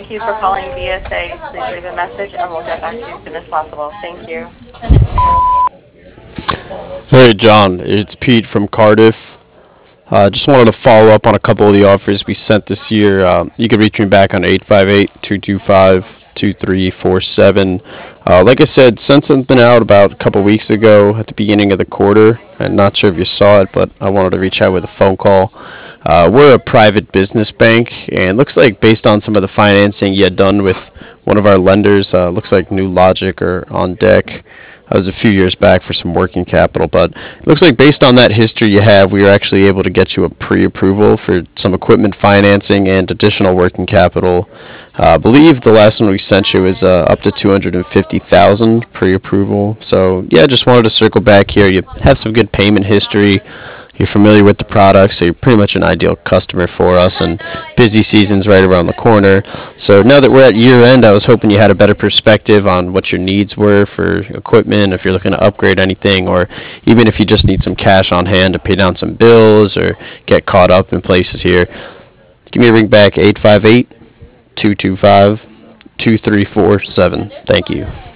Thank you for calling BSA. Please leave a message and we'll get back to you as soon as possible. Thank you. Hey, John, it's Pete from Cardiff. Just wanted to follow up on a couple of the offers we sent this year. You can reach me back on 858-225-2347. Like I said, sent something out about a couple weeks ago at the beginning of the quarter. I'm not sure if you saw it, but I wanted to reach out with a phone call. We're a private business bank, and looks like based on some of the financing you had done with one of our lenders, looks like New Logic are on deck. That was a few years back for some working capital, but it looks like based on that history you have, we were actually able to get you a pre-approval for some equipment financing and additional working capital. I believe the last one we sent you was up to 250,000 pre-approval. So yeah, just wanted to circle back here. You have some good payment history. You're familiar with the product, so you're pretty much an ideal customer for us, and busy season's right around the corner. So now that we're at year end, I was hoping you had a better perspective on what your needs were for equipment, if you're looking to upgrade anything, or even if you just need some cash on hand to pay down some bills or get caught up in places here. Give me a ring back, 858-225-2347. Thank you.